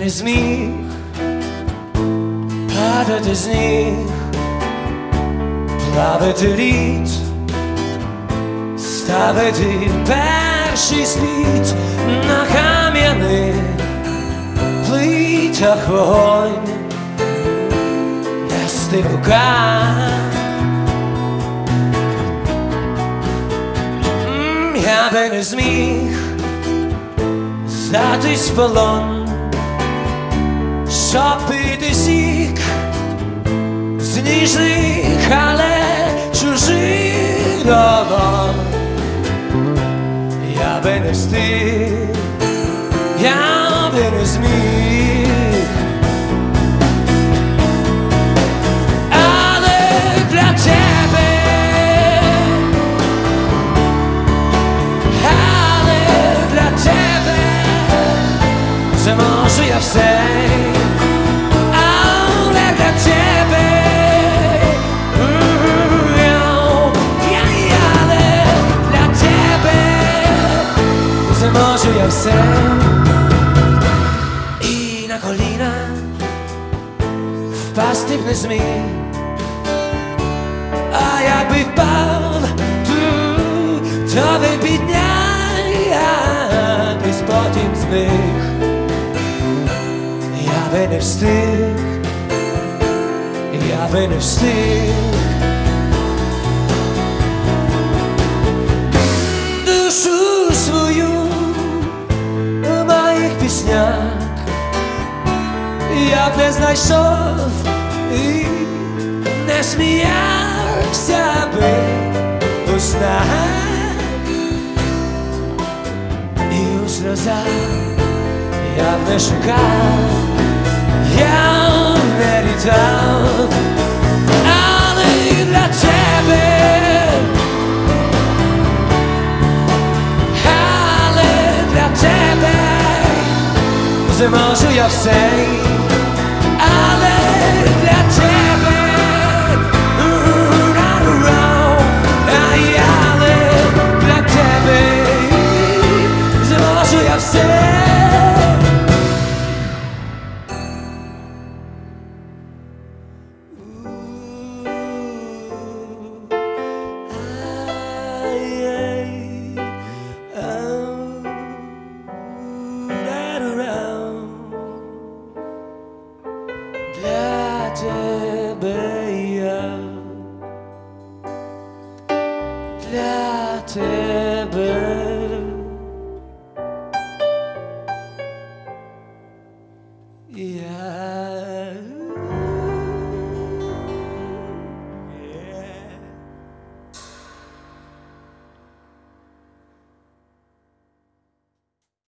не зміг падати з ніг, плавити лід, ставити перший слід на кам'яних плитах вогонь, нести в руках. Я би не зміг здатись в полон, щоб пити сік з ніжних, але чужих долонь. Я би не встиг, я би не зміг, але для тебе, але для тебе зможу я все, але для тебе, але для тебе зможу я все. І на коліна впасти б не зміг, а якби впав, то би піднятись потім з них. Я би не встиг, я би не встиг. Душу свою у моїх піснях я б не знайшов і не сміявся би у снах, і у сльозах я б не шукав, я б не літав, але для тебе, але для тебе зможу я все, але для тебе, але для тебе зможу я все. Для тебе я, для тебе.